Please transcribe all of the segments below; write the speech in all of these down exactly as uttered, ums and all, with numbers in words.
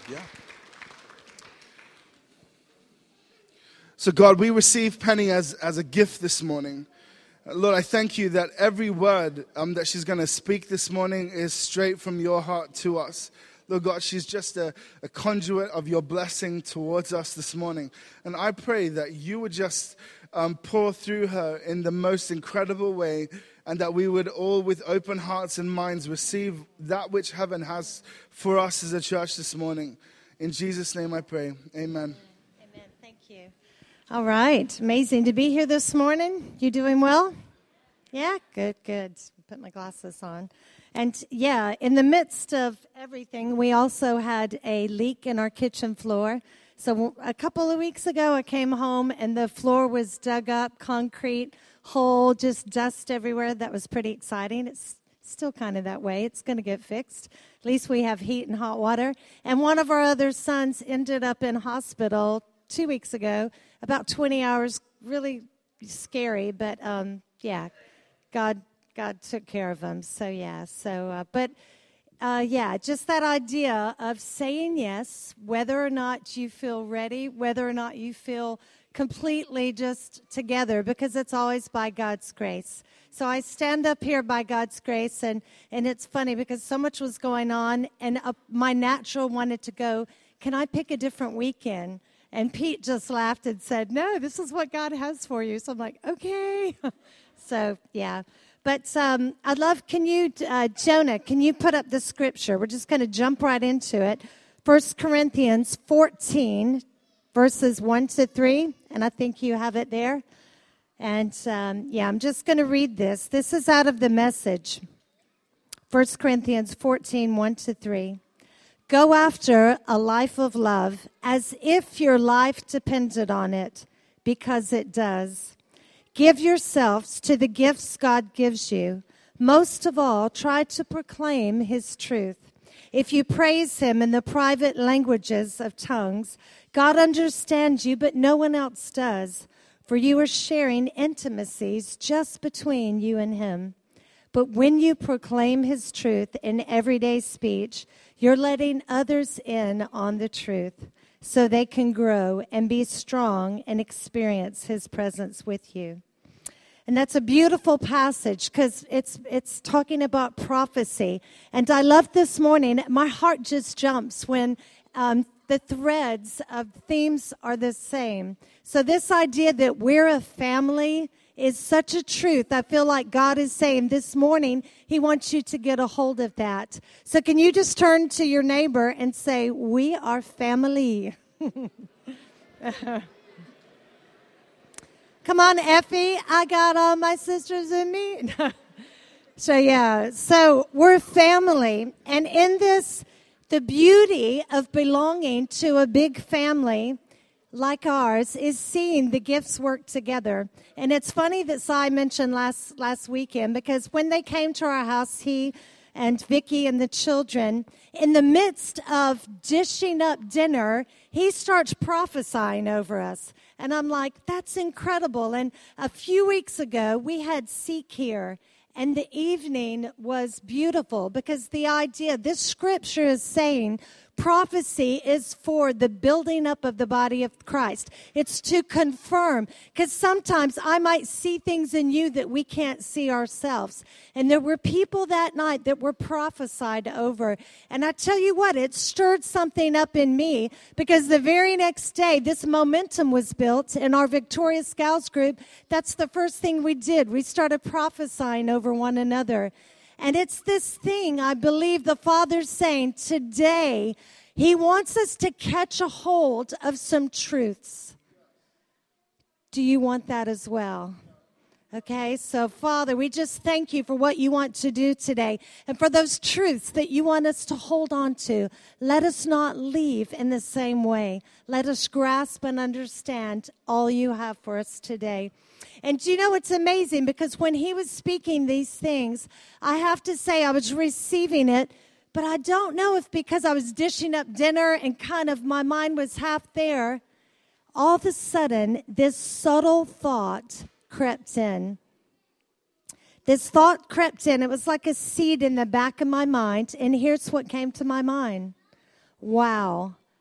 Yeah. So God, we receive Penny as, as a gift this morning. Uh, Lord, I thank you that every word um, that she's going to speak this morning is straight from your heart to us. Lord God, she's just a, a conduit of your blessing towards us this morning. And I pray that you would just um, pour through her in the most incredible way, and that we would all with open hearts and minds receive that which heaven has for us as a church this morning. In Jesus' name I pray. Amen. Amen. Thank you. All right. Amazing to be here this morning. You doing well? Yeah? Good, good. Put my glasses on. And yeah, in the midst of everything, we also had a leak in our kitchen floor. So a couple of weeks ago, I came home and the floor was dug up, concrete hole, just dust everywhere. That was pretty exciting. It's still kind of that way. It's going to get fixed. At least we have heat and hot water. And one of our other sons ended up in hospital two weeks ago, about twenty hours, really scary, but um, yeah, God God took care of him. So yeah, so uh, but uh, yeah, just that idea of saying yes, whether or not you feel ready, whether or not you feel completely just together, because it's always by God's grace. So I stand up here by God's grace, and, and it's funny because so much was going on, and uh, my natural wanted to go, can I pick a different weekend? And Pete just laughed and said, no, this is what God has for you. So I'm like, okay. So, yeah. But um, I'd love, can you, uh, Jonah, can you put up the scripture? We're just going to jump right into it. First Corinthians fourteen, verses one to three. And I think you have it there. And, um, yeah, I'm just going to read this. This is out of the Message. First Corinthians fourteen, one to three. Go after a life of love as if your life depended on it, because it does. Give yourselves to the gifts God gives you. Most of all, try to proclaim his truth. If you praise him in the private languages of tongues, God understands you, but no one else does, for you are sharing intimacies just between you and him. But when you proclaim his truth in everyday speech, you're letting others in on the truth so they can grow and be strong and experience his presence with you. And that's a beautiful passage because it's it's talking about prophecy. And I love this morning, my heart just jumps when um, the threads of themes are the same. So this idea that we're a family is such a truth. I feel like God is saying this morning, he wants you to get a hold of that. So can you just turn to your neighbor and say, we are family. Come on, Effie. I got all my sisters in me. So, yeah. So we're family. And in this, the beauty of belonging to a big family like ours is seeing the gifts work together. And it's funny that Si mentioned last last weekend, because when they came to our house, he and Vicky and the children, in the midst of dishing up dinner, he starts prophesying over us. And I'm like, that's incredible. And a few weeks ago, we had Seek here. And the evening was beautiful because the idea, this scripture is saying, prophecy is for the building up of the body of Christ. It's to confirm, because sometimes I might see things in you that we can't see ourselves. And there were people that night that were prophesied over. And I tell you what, it stirred something up in me, because the very next day, this momentum was built in our Victorious Gals group. That's the first thing we did. We started prophesying over one another. And it's this thing, I believe the Father's saying today, he wants us to catch a hold of some truths. Do you want that as well? Okay, so Father, we just thank you for what you want to do today and for those truths that you want us to hold on to. Let us not leave in the same way. Let us grasp and understand all you have for us today. And you know, it's amazing because when he was speaking these things, I have to say I was receiving it, but I don't know if because I was dishing up dinner and kind of my mind was half there, all of a sudden this subtle thought crept in. This thought crept in. It was like a seed in the back of my mind, and here's what came to my mind. Wow,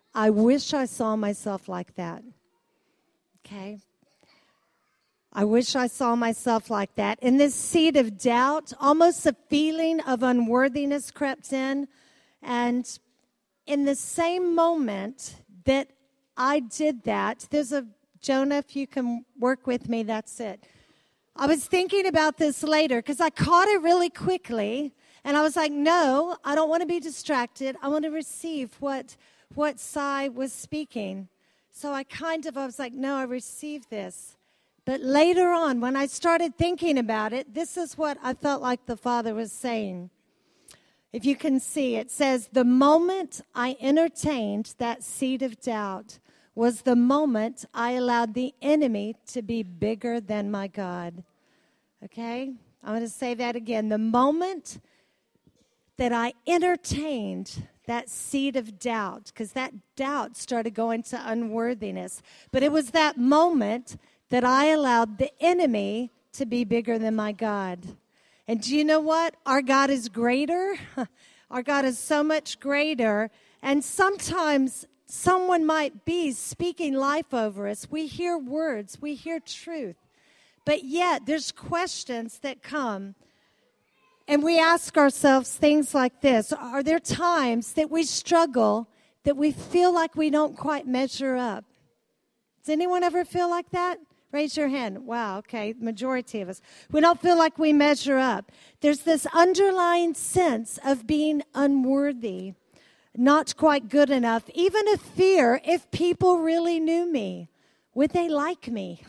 I wish I saw myself like that. Okay? I wish I saw myself like that. And this seed of doubt, almost a feeling of unworthiness crept in. And in the same moment that I did that, there's a, Jonah, if you can work with me, that's it. I was thinking about this later because I caught it really quickly. And I was like, no, I don't want to be distracted. I want to receive what, what Sai was speaking. So I kind of, I was like, no, I received this. But later on, when I started thinking about it, this is what I felt like the Father was saying. If you can see, it says, the moment I entertained that seed of doubt was the moment I allowed the enemy to be bigger than my God. Okay? I'm going to say that again. The moment that I entertained that seed of doubt, because that doubt started going to unworthiness. But it was that moment that I allowed the enemy to be bigger than my God. And do you know what? Our God is greater. Our God is so much greater. And sometimes someone might be speaking life over us. We hear words. We hear truth. But yet there's questions that come. And we ask ourselves things like this. Are there times that we struggle, that we feel like we don't quite measure up? Does anyone ever feel like that? Raise your hand. Wow, okay, majority of us. We don't feel like we measure up. There's this underlying sense of being unworthy, not quite good enough, even a fear if people really knew me. Would they like me?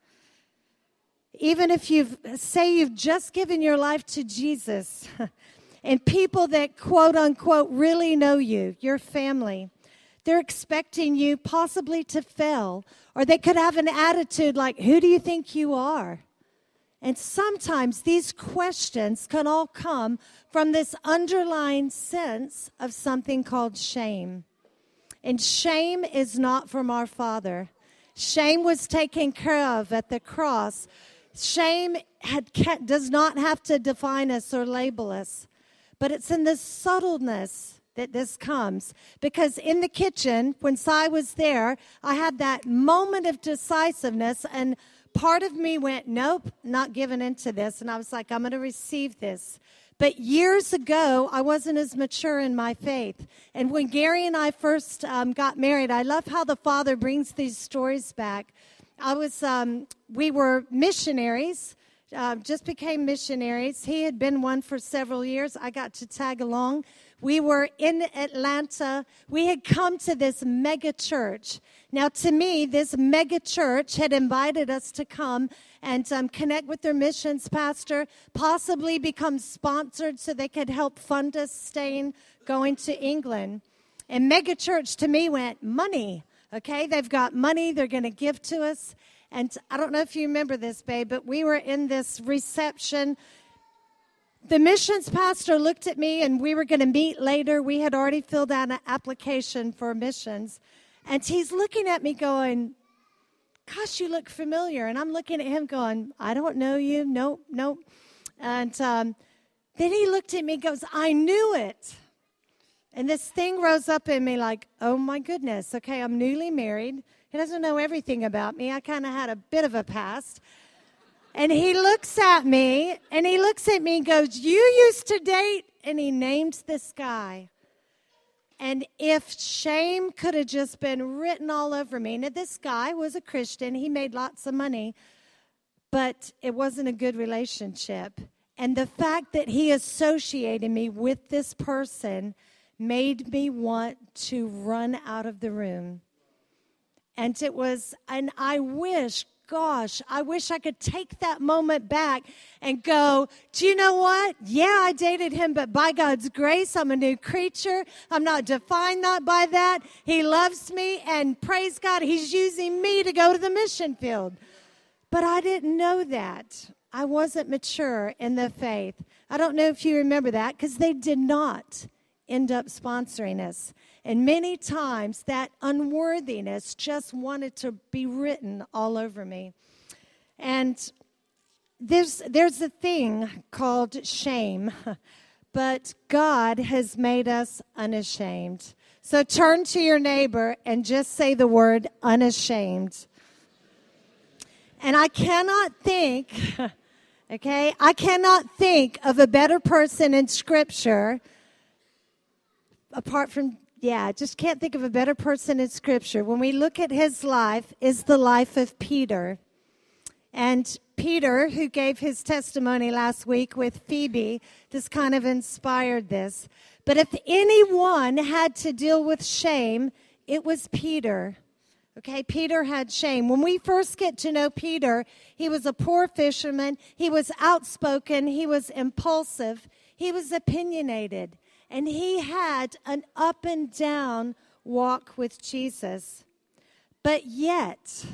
Even if you've, say you've just given your life to Jesus, and people that quote unquote really know you, your family, they're expecting you possibly to fail, or they could have an attitude like, who do you think you are? And sometimes these questions can all come from this underlying sense of something called shame. And shame is not from our Father. Shame was taken care of at the cross. Shame had, does not have to define us or label us. But it's in the subtleness that this comes. Because in the kitchen, when Sai was there, I had that moment of decisiveness, and part of me went, nope, not giving into this. And I was like, I'm going to receive this. But years ago, I wasn't as mature in my faith. And when Gary and I first um, got married, I love how the Father brings these stories back. I was, um, we were missionaries, uh, just became missionaries. He had been one for several years. I got to tag along. We were in Atlanta. We had come to this mega church. Now, to me, this mega church had invited us to come and um, connect with their missions pastor, possibly become sponsored so they could help fund us staying, going to England. And mega church to me went money. Okay, they've got money they're going to give to us. And I don't know if you remember this, babe, but we were in this reception. The missions pastor looked at me, and we were going to meet later. We had already filled out an application for missions. And he's looking at me going, gosh, you look familiar. And I'm looking at him going, I don't know you. Nope, nope. And um, then he looked at me and goes, I knew it. And this thing rose up in me like, oh, my goodness. Okay, I'm newly married. He doesn't know everything about me. I kind of had a bit of a past. And he looks at me, and he looks at me and goes, you used to date? And he named this guy. And if shame could have just been written all over me. Now, this guy was a Christian. He made lots of money. But it wasn't a good relationship. And the fact that he associated me with this person made me want to run out of the room. And it was, and I wish, gosh, I wish I could take that moment back and go, do you know what? Yeah, I dated him, but by God's grace, I'm a new creature. I'm not defined not by that. He loves me, and praise God, he's using me to go to the mission field. But I didn't know that. I wasn't mature in the faith. I don't know if you remember that, because they did not end up sponsoring us. And many times that unworthiness just wanted to be written all over me. And there's there's a thing called shame, but God has made us unashamed. So turn to your neighbor and just say the word unashamed. And I cannot think, okay, I cannot think of a better person in Scripture, apart from, yeah, just can't think of a better person in Scripture. When we look at his life, is the life of Peter. And Peter, who gave his testimony last week with Phoebe, just kind of inspired this. But if anyone had to deal with shame, it was Peter. Okay, Peter had shame. When we first get to know Peter, he was a poor fisherman. He was outspoken. He was impulsive. He was opinionated. And he had an up and down walk with Jesus. But yet,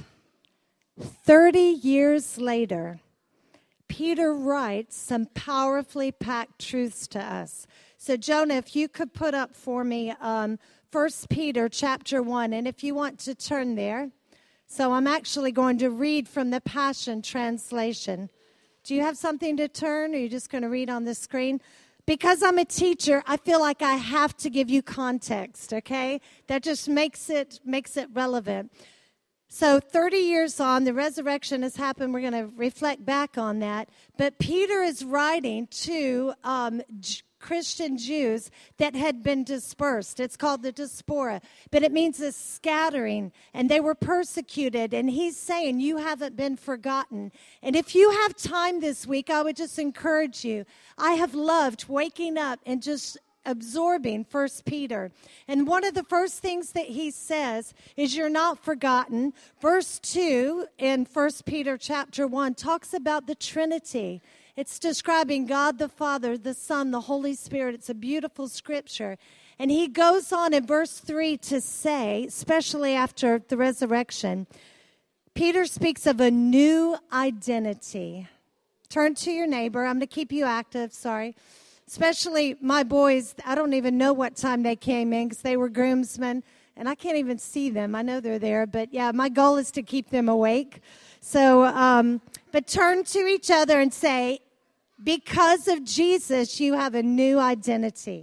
thirty years later, Peter writes some powerfully packed truths to us. So, Jonah, if you could put up for me um, First Peter chapter one, and if you want to turn there. So I'm actually going to read from the Passion Translation. Do you have something to turn, or are you just going to read on the screen? Because I'm a teacher, I feel like I have to give you context, okay? That just makes it makes it relevant. So thirty years on, the resurrection has happened. We're going to reflect back on that. But Peter is writing to um, Christian Jews that had been dispersed. It's called the diaspora, but it means a scattering, and they were persecuted, and he's saying you haven't been forgotten. And if you have time this week, I would just encourage you. I have loved waking up and just absorbing First Peter. And one of the first things that he says is you're not forgotten. Verse two in First Peter chapter one talks about the Trinity. It's describing God the Father, the Son, the Holy Spirit. It's a beautiful scripture. And he goes on in verse three to say, especially after the resurrection, Peter speaks of a new identity. Turn to your neighbor. I'm going to keep you active, sorry. Especially my boys, I don't even know what time they came in because they were groomsmen, and I can't even see them. I know they're there, but yeah, my goal is to keep them awake. So, um, but turn to each other and say, because of Jesus, you have a new identity.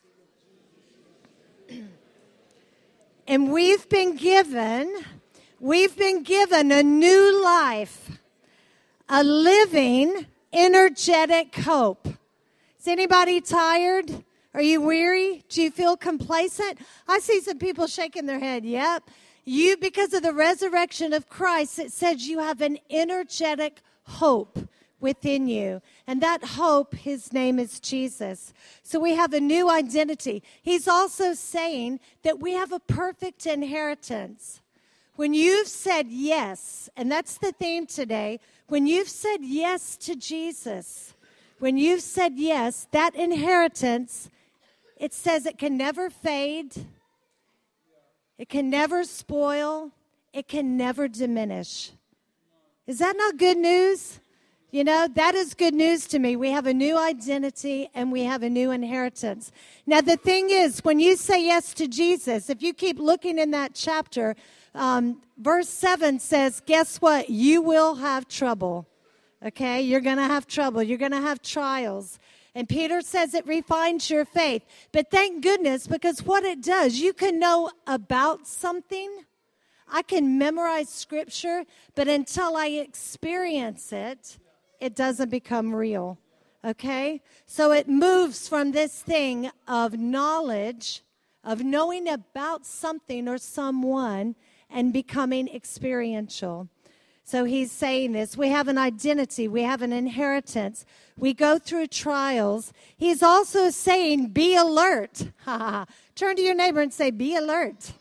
And we've been given, we've been given a new life, a living, energetic hope. Is anybody tired? Are you weary? Do you feel complacent? I see some people shaking their head. Yep. You, because of the resurrection of Christ, it says you have an energetic hope within you. And that hope, his name is Jesus. So we have a new identity. He's also saying that we have a perfect inheritance. When you've said yes, and that's the theme today, when you've said yes to Jesus, when you've said yes, that inheritance, it says it can never fade, it can never spoil, it can never diminish. Is that not good news? You know, that is good news to me. We have a new identity and we have a new inheritance. Now, the thing is, when you say yes to Jesus, if you keep looking in that chapter, um, verse seven says, guess what? You will have trouble. Okay, you're going to have trouble. You're going to have trials. And Peter says it refines your faith. But thank goodness, because what it does, you can know about something. I can memorize scripture, but until I experience it, it doesn't become real. Okay? So it moves from this thing of knowledge, of knowing about something or someone, and becoming experiential. So he's saying this. We have an identity. We have an inheritance. We go through trials. He's also saying, be alert. Turn to your neighbor and say, be alert.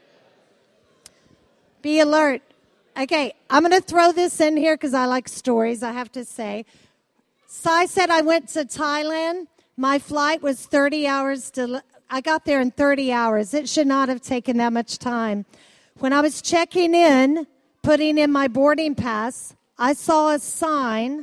Be alert. Okay, I'm going to throw this in here because I like stories, I have to say. Sai said I went to Thailand. My flight was thirty hours. Del- I got there in thirty hours. It should not have taken that much time. When I was checking in, putting in my boarding pass, I saw a sign.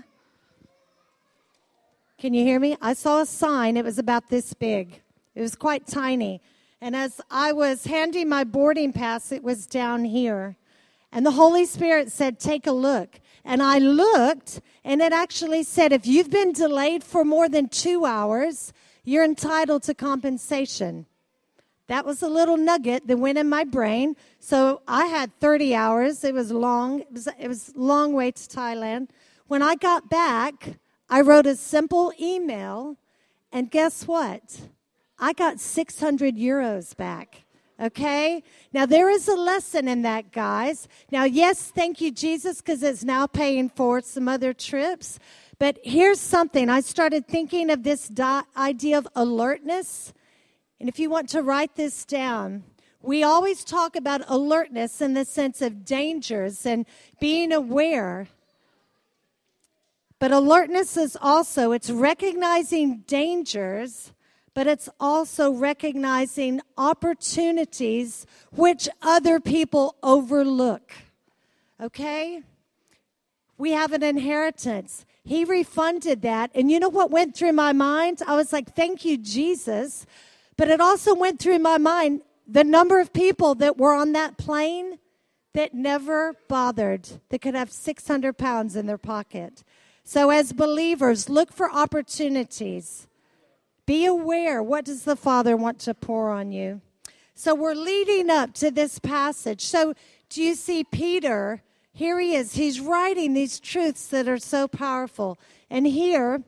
Can you hear me? I saw a sign. It was about this big. It was quite tiny. And as I was handing my boarding pass, it was down here. And the Holy Spirit said, take a look. And I looked, and it actually said, if you've been delayed for more than two hours, you're entitled to compensation. That was a little nugget that went in my brain. So I had thirty hours. It was long. It was, it was a long way to Thailand. When I got back, I wrote a simple email, and guess what? I got six hundred euros back. Okay? Now, there is a lesson in that, guys. Now, yes, thank you, Jesus, because it's now paying for some other trips. But here's something. I started thinking of this di- idea of alertness. And if you want to write this down, we always talk about alertness in the sense of dangers and being aware. But alertness is also, it's recognizing dangers, but it's also recognizing opportunities which other people overlook. Okay? We have an inheritance. He refunded that. And you know what went through my mind? I was like, thank you, Jesus. But it also went through my mind the number of people that were on that plane that never bothered, that could have six hundred pounds in their pocket. So as believers, look for opportunities. Be aware, what does the Father want to pour on you? So we're leading up to this passage. So do you see Peter? Here he is. He's writing these truths that are so powerful. And here,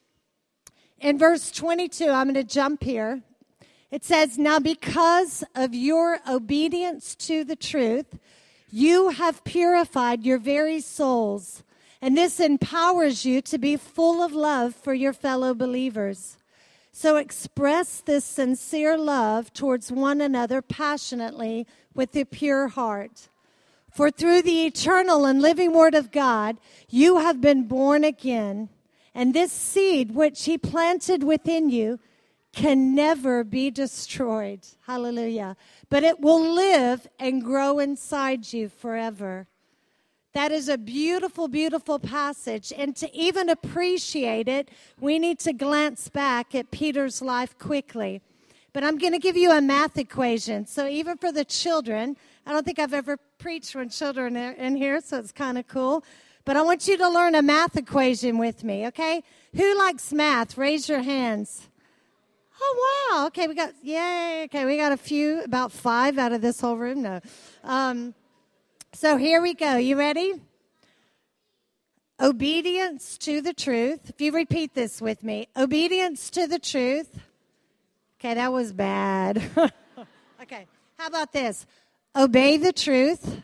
in verse twenty-two, I'm going to jump here. It says, now because of your obedience to the truth, you have purified your very souls. And this empowers you to be full of love for your fellow believers. So express this sincere love towards one another passionately with a pure heart. For through the eternal and living word of God, you have been born again. And this seed which he planted within you can never be destroyed. Hallelujah. But it will live and grow inside you forever. That is a beautiful, beautiful passage. And to even appreciate it, we need to glance back at Peter's life quickly. But I'm going to give you a math equation. So even for the children, I don't think I've ever preached when children are in here, so it's kind of cool. But I want you to learn a math equation with me, okay? Who likes math? Raise your hands. Oh, wow. Okay, we got, yay. Okay, we got a few, about five out of this whole room. No. Um, so here we go. You ready? Obedience to the truth. If you repeat this with me. Obedience to the truth. Okay, that was bad. Okay, how about this? Obey the truth.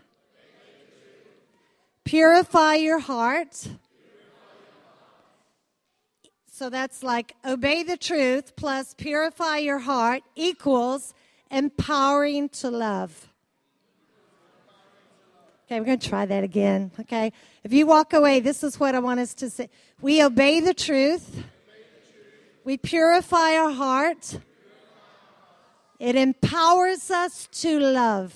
Purify your heart. So that's like obey the truth plus purify your heart equals empowering to love. Okay, we're going to try that again, okay? If you walk away, this is what I want us to say. We obey the truth. We purify our heart. It empowers us to love.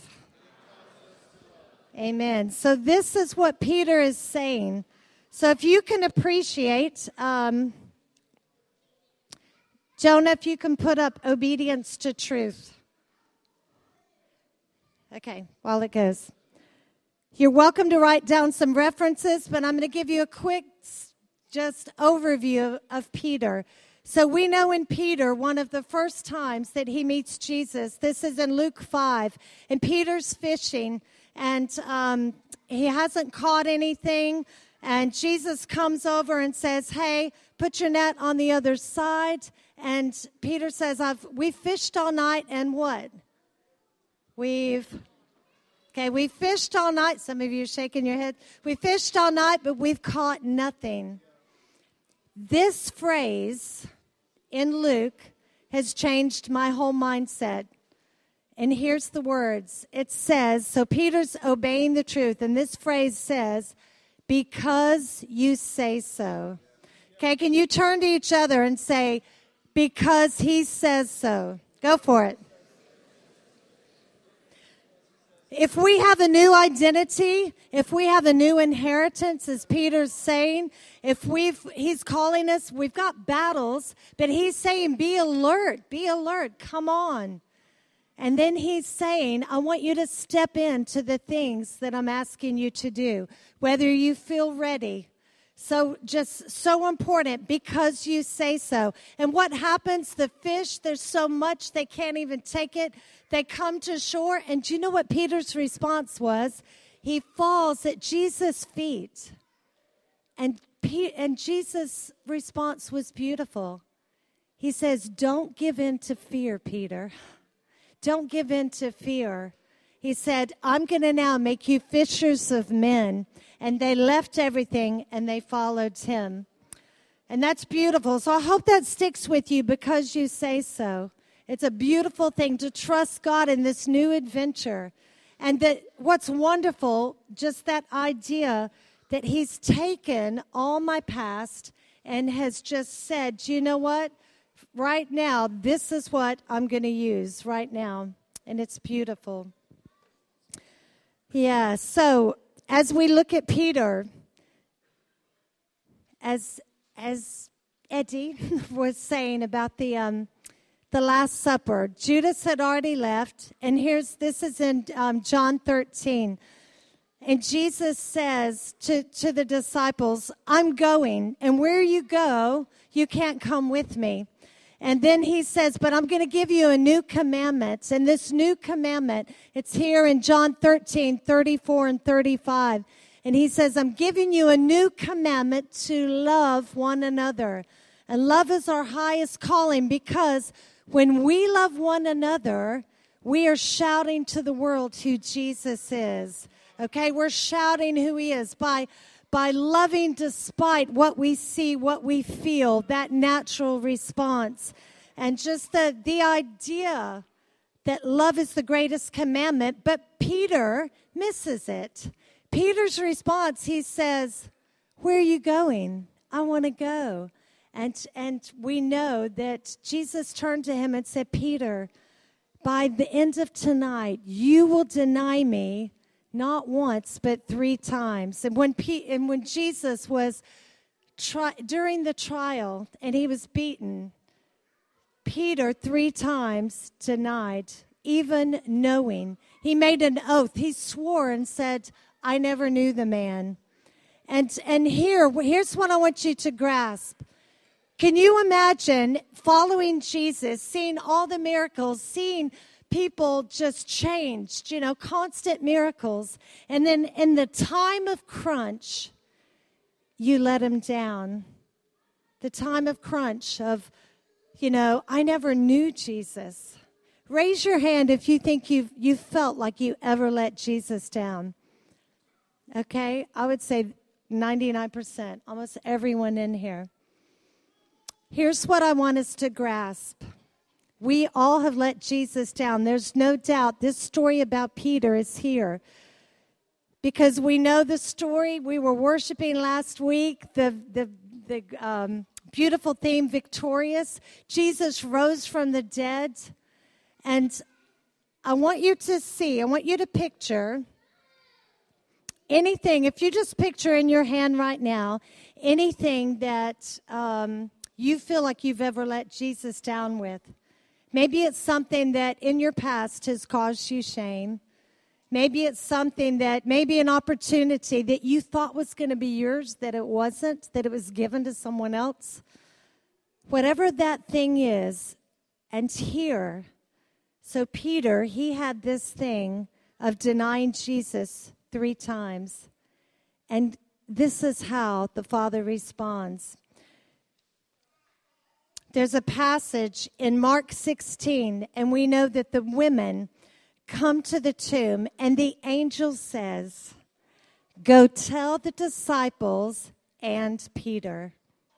Amen. So this is what Peter is saying. So if you can appreciate... Um, Jonah, if you can put up obedience to truth. Okay, while it goes. You're welcome to write down some references, but I'm going to give you a quick just overview of Peter. So we know in Peter, one of the first times that he meets Jesus, this is in Luke five, and Peter's fishing, and um, he hasn't caught anything, and Jesus comes over and says, hey, put your net on the other side. And Peter says, I've we've fished all night, and what? We've, okay, we fished all night. Some of you are shaking your head. We fished all night, but we've caught nothing. This phrase in Luke has changed my whole mindset. And here's the words. It says, so Peter's obeying the truth, and this phrase says, because you say so. Okay, can you turn to each other and say, because he says so. Go for it. If we have a new identity, if we have a new inheritance, as Peter's saying, if we've, he's calling us, we've got battles, but he's saying, be alert, be alert, come on. And then he's saying, I want you to step into the things that I'm asking you to do, whether you feel ready. So just so important, because you say so. And what happens? The fish, there's so much they can't even take it. They come to shore, and do you know what Peter's response was? He falls at Jesus' feet. And, P- and Jesus' response was beautiful. He says, don't give in to fear, Peter. Don't give in to fear. He said, I'm going to now make you fishers of men. And they left everything and they followed him. And that's beautiful. So I hope that sticks with you because you say so. It's a beautiful thing to trust God in this new adventure. And that what's wonderful, just that idea that he's taken all my past and has just said, you know what? Right now, this is what I'm going to use right now. And it's beautiful. Yeah, so as we look at Peter, as as Eddie was saying about the um, the Last Supper, Judas had already left, and here's this is in um, John thirteen, and Jesus says to to the disciples, "I'm going, and where you go, you can't come with me." And then he says, but I'm going to give you a new commandment. And this new commandment, it's here in John thirteen, thirty-four and thirty-five. And he says, I'm giving you a new commandment to love one another. And love is our highest calling, because when we love one another, we are shouting to the world who Jesus is. Okay, we're shouting who he is by by loving despite what we see, what we feel, that natural response. And just the, the idea that love is the greatest commandment, but Peter misses it. Peter's response, he says, where are you going? I want to go. And, and we know that Jesus turned to him and said, Peter, by the end of tonight, you will deny me not once, but three times. And when P- and when Jesus was tri- during the trial and he was beaten, Peter three times denied, even knowing. He made an oath. He swore and said, I never knew the man. And and here, here's what I want you to grasp. Can you imagine following Jesus, seeing all the miracles, seeing people just changed, you know, constant miracles. And then in the time of crunch, you let him down. The time of crunch of, you know, I never knew Jesus. Raise your hand if you think you've, you felt like you ever let Jesus down. Okay? I would say ninety-nine percent, almost everyone in here. Here's what I want us to grasp. We all have let Jesus down. There's no doubt this story about Peter is here. Because we know the story. We were worshiping last week, the, the, the um, beautiful theme, Victorious. Jesus rose from the dead. And I want you to see, I want you to picture anything, if you just picture in your hand right now, anything that um, you feel like you've ever let Jesus down with. Maybe it's something that in your past has caused you shame. Maybe it's something that, maybe an opportunity that you thought was going to be yours, that it wasn't, that it was given to someone else. Whatever that thing is, and here, so Peter, he had this thing of denying Jesus three times. And this is how the Father responds. There's a passage in Mark sixteen, and we know that the women come to the tomb, and the angel says, go tell the disciples and Peter.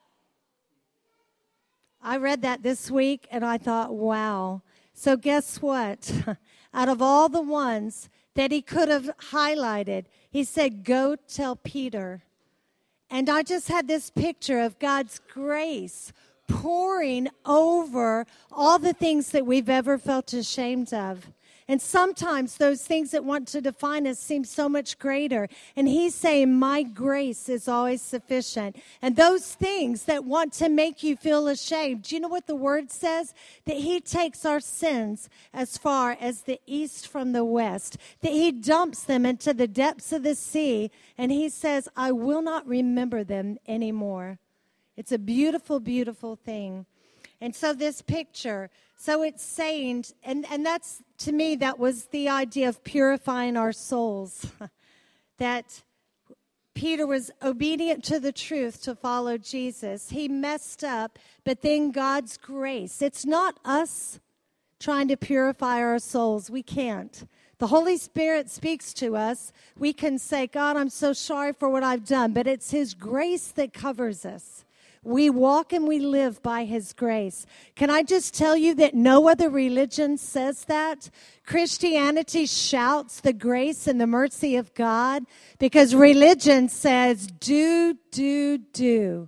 I read that this week, and I thought, wow. So guess what? Out of all the ones that he could have highlighted, he said, go tell Peter. And I just had this picture of God's grace pouring over all the things that we've ever felt ashamed of. And sometimes those things that want to define us seem so much greater. And he's saying, my grace is always sufficient. And those things that want to make you feel ashamed, do you know what the word says? That he takes our sins as far as the east from the west. That he dumps them into the depths of the sea. And he says, I will not remember them anymore. It's a beautiful, beautiful thing. And so this picture, so it's saying, and, and that's, to me, that was the idea of purifying our souls. That Peter was obedient to the truth to follow Jesus. He messed up, but then God's grace. It's not us trying to purify our souls. We can't. The Holy Spirit speaks to us. We can say, God, I'm so sorry for what I've done, but it's his grace that covers us. We walk and we live by his grace. Can I just tell you that no other religion says that? Christianity shouts the grace and the mercy of God because religion says, do, do, do.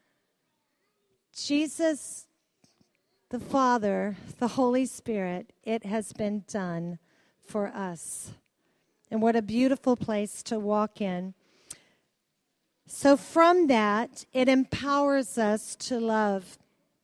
Jesus, the Father, the Holy Spirit, it has been done for us. And what a beautiful place to walk in. So from that, it empowers us to love.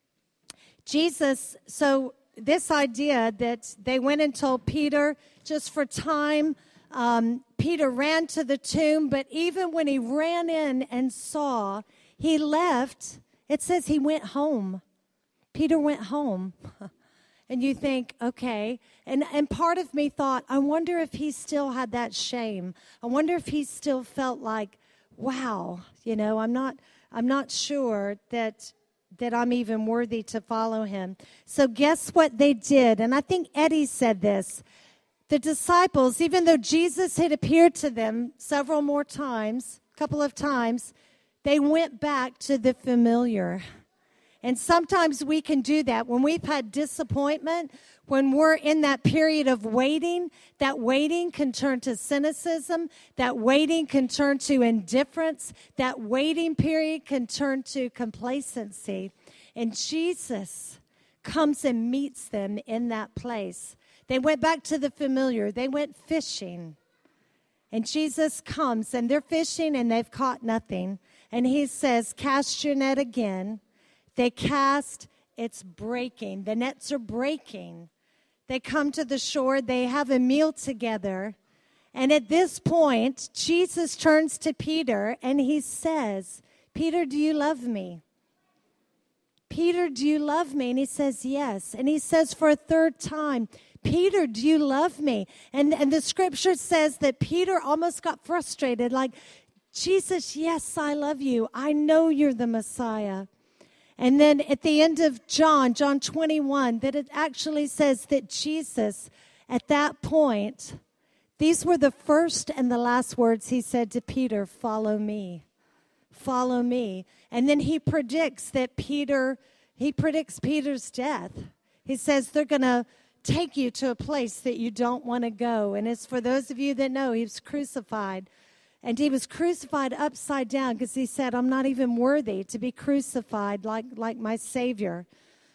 Jesus, so this idea that they went and told Peter just for time, um, Peter ran to the tomb, but even when he ran in and saw, he left, it says he went home. Peter went home. And you think, okay, and, and part of me thought, I wonder if he still had that shame. I wonder if he still felt like, wow, you know, I'm not I'm not sure that that I'm even worthy to follow him. So guess what they did? And I think Eddie said this. The disciples, even though Jesus had appeared to them several more times, a couple of times, they went back to the familiar. And sometimes we can do that. When we've had disappointment, when we're in that period of waiting, that waiting can turn to cynicism. That waiting can turn to indifference. That waiting period can turn to complacency. And Jesus comes and meets them in that place. They went back to the familiar. They went fishing. And Jesus comes, and they're fishing, and they've caught nothing. And he says, cast your net again. They cast, it's breaking. The nets are breaking. They come to the shore. They have a meal together. And at this point, Jesus turns to Peter and he says, Peter, do you love me? Peter, do you love me? And he says, yes. And he says for a third time, Peter, do you love me? And, and the scripture says that Peter almost got frustrated, like, Jesus, yes, I love you. I know you're the Messiah. And then at the end of John, John twenty-one, that it actually says that Jesus, at that point, these were the first and the last words he said to Peter, follow me, follow me. And then he predicts that Peter, he predicts Peter's death. He says they're going to take you to a place that you don't want to go. And it's for those of you that know, he was crucified. And he was crucified upside down because he said, I'm not even worthy to be crucified like, like my Savior.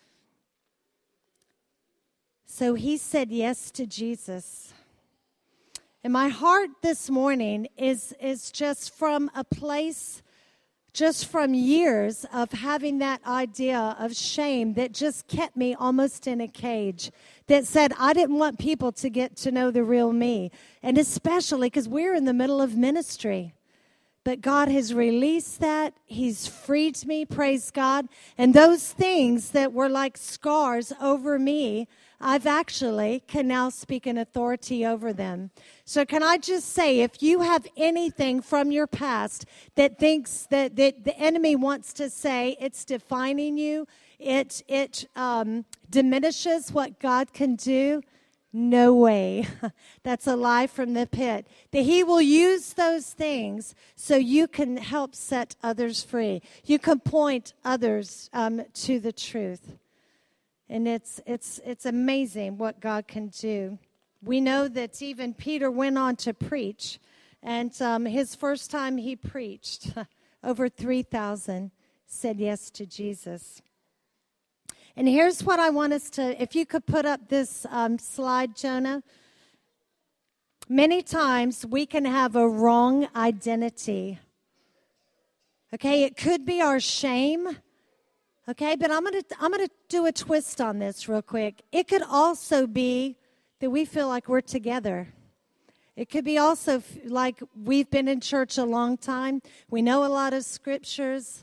So he said yes to Jesus. And my heart this morning is, is just from a place, just from years of having that idea of shame that just kept me almost in a cage, that said I didn't want people to get to know the real me. And especially because we're in the middle of ministry. But God has released that. He's freed me, praise God. And those things that were like scars over me, I've actually can now speak in authority over them. So can I just say, if you have anything from your past that thinks that, that the enemy wants to say it's defining you, it it um, diminishes what God can do, no way. That's a lie from the pit. That he will use those things so you can help set others free. You can point others um, to the truth. And it's it's it's amazing what God can do. We know that even Peter went on to preach. And um, his first time he preached, over three thousand said yes to Jesus. And here's what I want us to, if you could put up this um, slide, Jonah. many times we can have a wrong identity. Okay, it could be our shame. Okay, but I'm going to I'm going to do a twist on this real quick. It could also be that we feel like we're together. It could be also f- like we've been in church a long time. We know a lot of scriptures.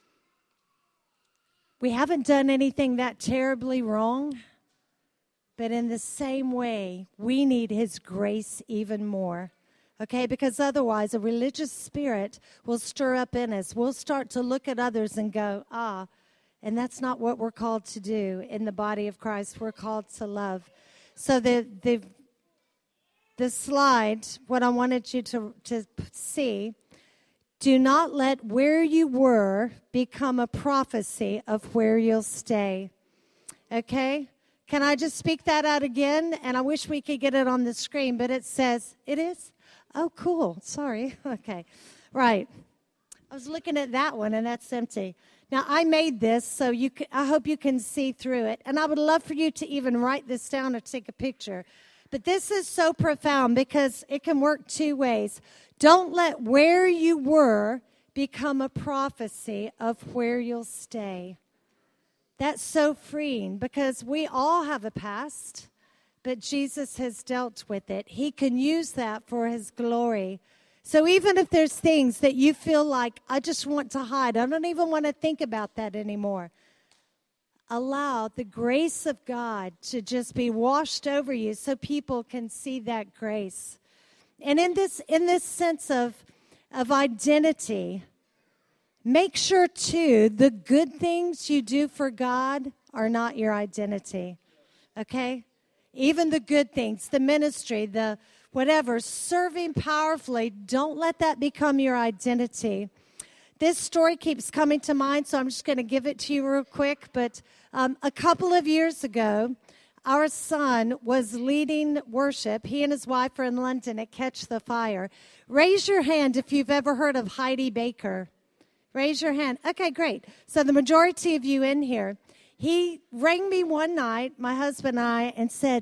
We haven't done anything that terribly wrong. But in the same way, we need his grace even more. Okay, because otherwise a religious spirit will stir up in us. We'll start to look at others and go, ah, and that's not what we're called to do in the body of Christ. We're called to love. So the the the slide, what I wanted you to, to see, do not let where you were become a prophecy of where you'll stay. Okay? Can I just speak that out again? And I wish we could get it on the screen, but it says, it is? Oh, cool. Sorry. Okay. Right. I was looking at that one, and that's empty. Now, I made this, so you can, I hope you can see through it. And I would love for you to even write this down or take a picture. But this is so profound because it can work two ways. Don't let where you were become a prophecy of where you'll stay. That's so freeing because we all have a past, but Jesus has dealt with it. He can use that for his glory. So even if there's things that you feel like, I just want to hide, I don't even want to think about that anymore, allow the grace of God to just be washed over you so people can see that grace. And in this in this sense of, of identity, make sure, too, the good things you do for God are not your identity, okay? Even the good things, the ministry, the whatever, serving powerfully, don't let that become your identity. This story keeps coming to mind, so I'm just going to give it to you real quick. But um, a couple of years ago, our son was leading worship. He and his wife are in London at Catch the Fire. Raise your hand if you've ever heard of Heidi Baker. Raise your hand. Okay, great. So the majority of you in here, he rang me one night, my husband and I, and said,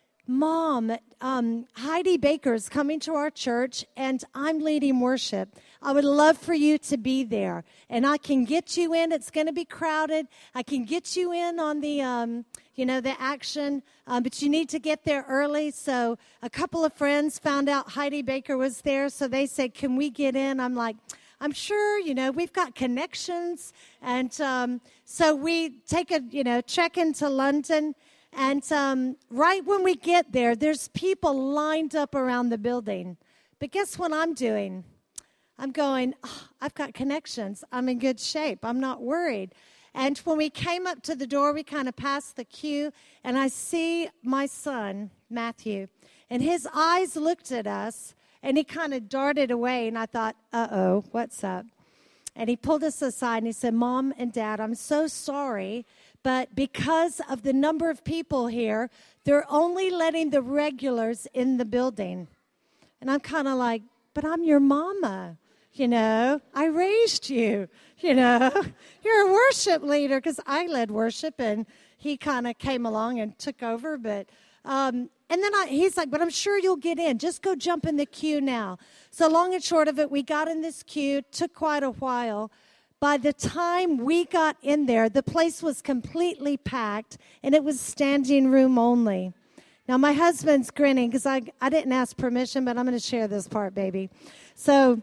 Mom, um, Heidi Baker is coming to our church, and I'm leading worship. I would love for you to be there, and I can get you in. It's going to be crowded. I can get you in on the, um, you know, the action, um, but you need to get there early. So a couple of friends found out Heidi Baker was there, so they said, can we get in? I'm like, I'm sure, you know, we've got connections. And um, so we take a, you know, check into London. And um, right when we get there, there's people lined up around the building. But guess what I'm doing? I'm going, oh, I've got connections. I'm in good shape. I'm not worried. And when we came up to the door, we kind of passed the queue. And I see my son, Matthew. And his eyes looked at us. And he kind of darted away. And I thought, uh-oh, what's up? And he pulled us aside and he said, Mom and Dad, I'm so sorry. But because of the number of people here, they're only letting the regulars in the building. And I'm kind of like, but I'm your mama, you know. I raised you, you know. You're a worship leader because I led worship, and he kind of came along and took over. But um, and then I, he's like, but I'm sure you'll get in. Just go jump in the queue now. So long and short of it, we got in this queue. It took quite a while. By the time we got in there, the place was completely packed, and it was standing room only. Now, my husband's grinning because I, I didn't ask permission, but I'm going to share this part, baby. So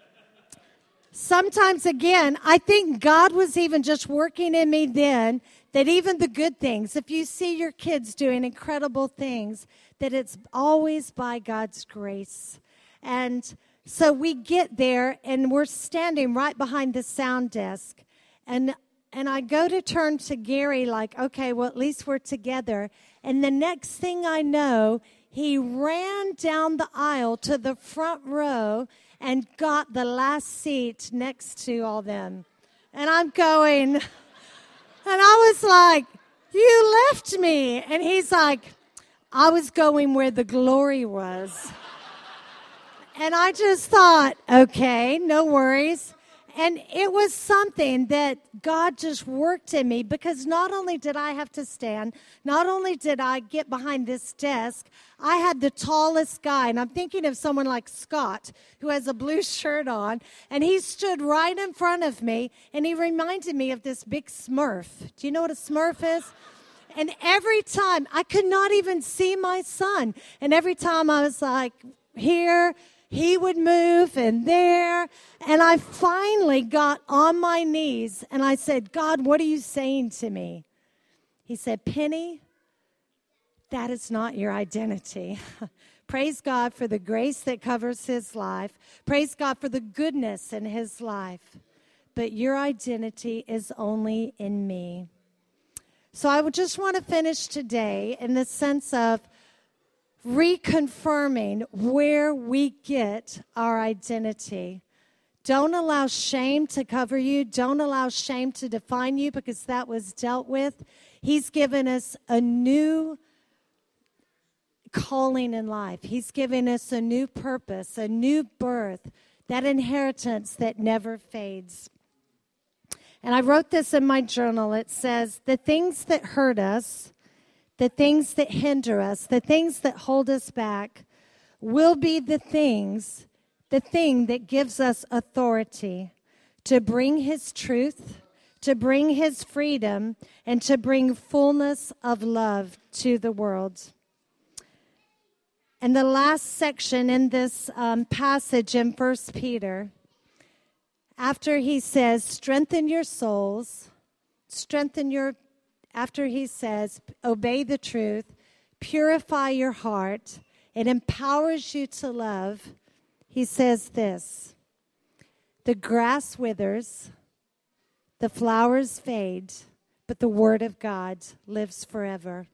sometimes, again, I think God was even just working in me then, that even the good things, if you see your kids doing incredible things, that it's always by God's grace. And so we get there, and we're standing right behind the sound desk. And and I go to turn to Gary like, okay, well, at least we're together. And the next thing I know, he ran down the aisle to the front row and got the last seat next to all them. And I'm going, and I was like, you left me. And he's like, I was going where the glory was. And I just thought, okay, no worries. and it was something that God just worked in me, because not only did I have to stand, not only did I get behind this desk, I had the tallest guy, and I'm thinking of someone like Scott, who has a blue shirt on, and he stood right in front of me, and he reminded me of this big Smurf. Do you know what a Smurf is? And every time, I could not even see my son, and every time I was like, here, he would move, and there, and I finally got on my knees, and I said, God, what are you saying to me? He said, Penny, that is not your identity. Praise God for the grace that covers his life. Praise God for the goodness in his life. But your identity is only in me. So I would just want to finish today in the sense of reconfirming where we get our identity. Don't allow shame to cover you. Don't allow shame to define you, because that was dealt with. He's given us a new calling in life. He's given us a new purpose, a new birth, that inheritance that never fades. And I wrote this in my journal. It says, the things that hurt us, the things that hinder us, the things that hold us back, will be the things, the thing that gives us authority to bring his truth, to bring his freedom, and to bring fullness of love to the world. And the last section in this um, passage in First Peter, after he says, strengthen your souls, strengthen your After he says, obey the truth, purify your heart, it empowers you to love, he says this, the grass withers, the flowers fade, but the word of God lives forever.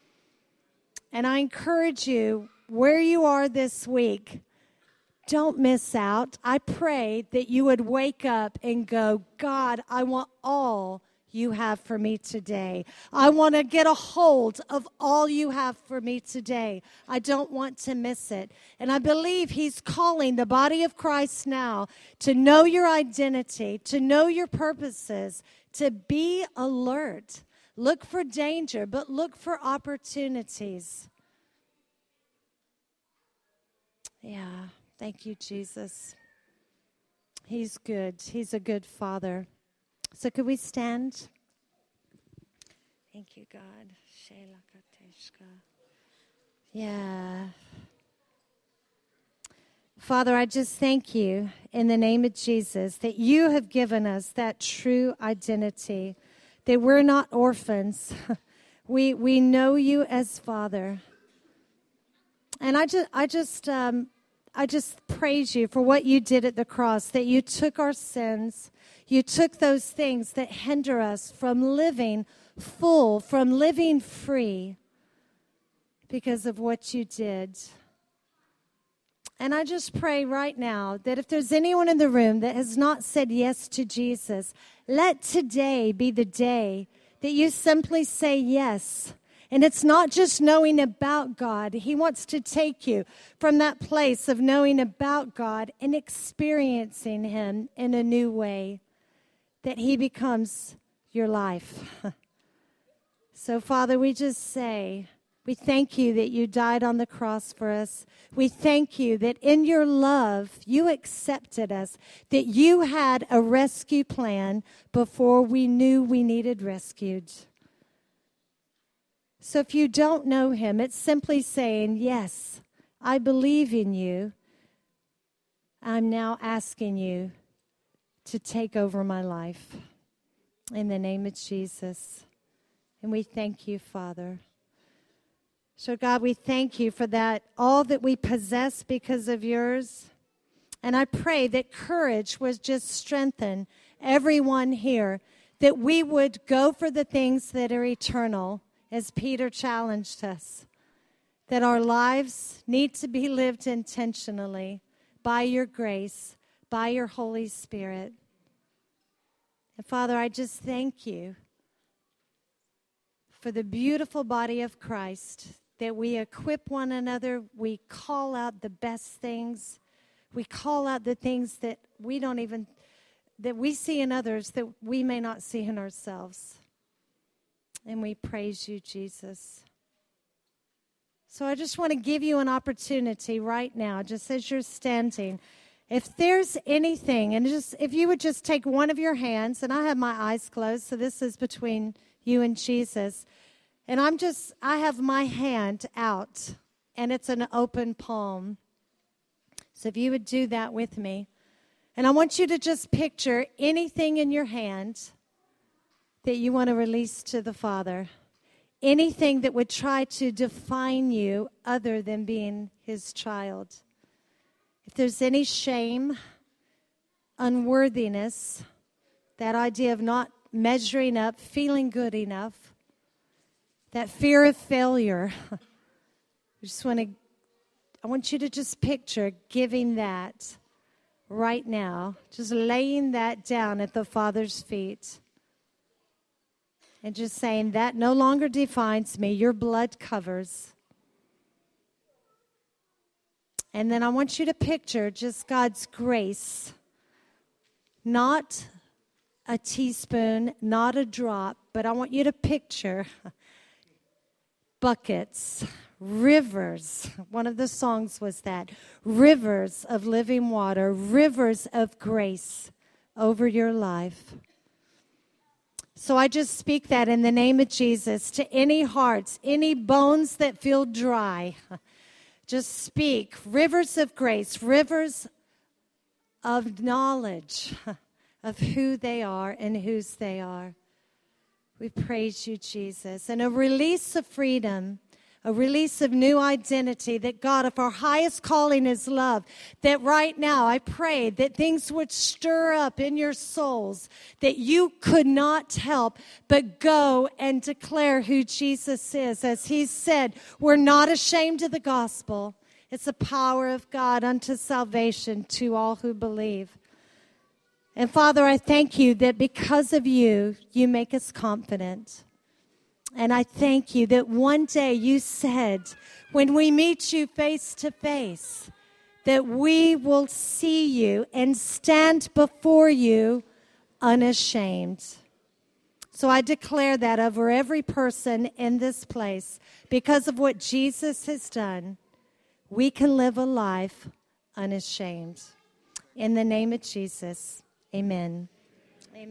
And I encourage you, where you are this week, don't miss out. I pray that you would wake up and go, God, I want all you have for me today. I want to get a hold of all you have for me today. I don't want to miss it. And I believe he's calling the body of Christ now to know your identity, to know your purposes, to be alert. Look for danger, but look for opportunities. Yeah, thank you, Jesus. He's good. He's a good Father. So could we stand? Thank you, God. Yeah. Father, I just thank you in the name of Jesus that you have given us that true identity, that we're not orphans. we we know you as Father. And I just I just um, I just praise you for what you did at the cross, that you took our sins. You took those things that hinder us from living full, from living free because of what you did. And I just pray right now that if there's anyone in the room that has not said yes to Jesus, let today be the day that you simply say yes. And it's not just knowing about God. He wants to take you from that place of knowing about God and experiencing him in a new way, that he becomes your life. So, Father, we just say, we thank you that you died on the cross for us. We thank you that in your love, you accepted us, that you had a rescue plan before we knew we needed rescued. So if you don't know him, it's simply saying, yes, I believe in you. I'm now asking you to take over my life in the name of Jesus. And we thank you, Father. So, God, we thank you for that, all that we possess because of yours. And I pray that courage was just strengthen everyone here, that we would go for the things that are eternal, as Peter challenged us, that our lives need to be lived intentionally by your grace, by your Holy Spirit. And Father, I just thank you for the beautiful body of Christ, that we equip one another, we call out the best things, we call out the things that we don't even that we see in others that we may not see in ourselves. And we praise you, Jesus. So I just want to give you an opportunity right now, just as you're standing. If there's anything, and just if you would just take one of your hands, and I have my eyes closed, so this is between you and Jesus. And I'm just, I have my hand out, and it's an open palm. So if you would do that with me. And I want you to just picture anything in your hand that you want to release to the Father. Anything that would try to define you other than being his child. If there's any shame, unworthiness, that idea of not measuring up, feeling good enough, that fear of failure, I just want to, I want you to just picture giving that right now, just laying that down at the Father's feet. And just saying, that no longer defines me. Your blood covers. And then I want you to picture just God's grace. Not a teaspoon, not a drop, but I want you to picture buckets, rivers. One of the songs was that. Rivers of living water, rivers of grace over your life. So I just speak that in the name of Jesus to any hearts, any bones that feel dry. Just speak rivers of grace, rivers of knowledge of who they are and whose they are. We praise you, Jesus. And a release of freedom, a release of new identity, that God, if our highest calling is love, that right now I pray that things would stir up in your souls, that you could not help but go and declare who Jesus is. As he said, we're not ashamed of the gospel. It's the power of God unto salvation to all who believe. And Father, I thank you that because of you, you make us confident. And I thank you that one day you said, when we meet you face to face, that we will see you and stand before you unashamed. So I declare that over every person in this place, because of what Jesus has done, we can live a life unashamed. In the name of Jesus, amen.